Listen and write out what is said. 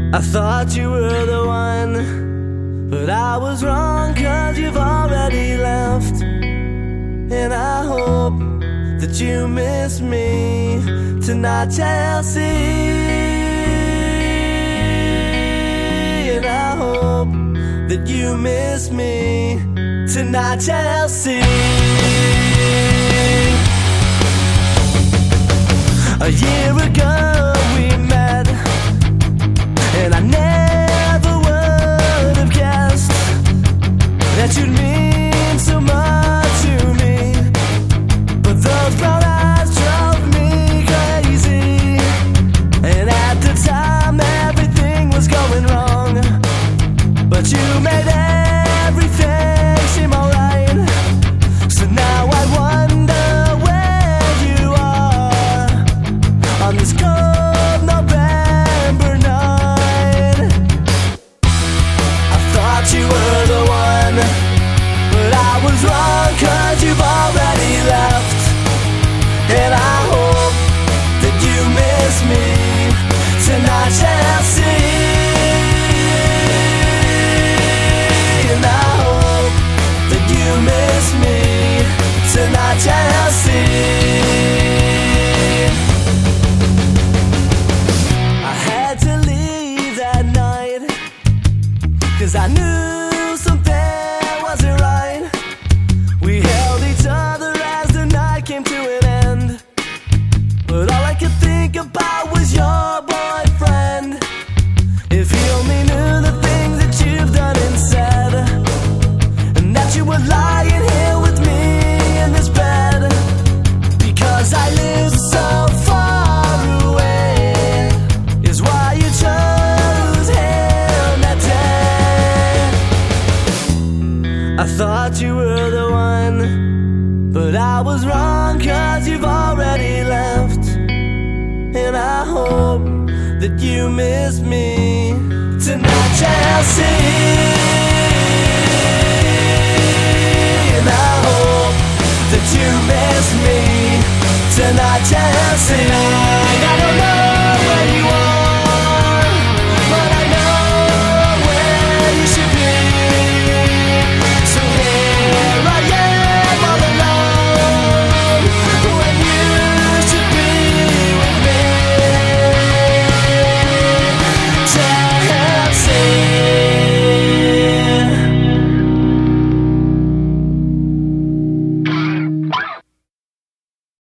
I thought you were the one, but I was wrong, 'cause you've already left. And I hope that you miss me tonight, Chelsea. And I hope that you miss me tonight, Chelsea. A year ago we met, and I never would have guessed that you'd mean so much to me. But those brown eyes drove me crazy, and at the time everything was going wrong. But you made everything seem alright. So now I wonder where you are on this cold November night. I thought you were the one, but I was wrong, 'cause you've already left. And I hope that you miss me tonight, Chelsea. And I hope that you miss me tonight, Chelsea. I had to leave that night, 'cause I knew something wasn't right. We held each other as the night came to an end, but all I could think about was your boyfriend. If he only knew the things that you've done and said, and that you were lying here with me in this bed, because I live so far away, is why you chose him that day. I thought you were the one, but I was wrong, 'cause you've already left. And I hope that you miss me tonight, Chelsea. And I hope that you miss me tonight, Chelsea.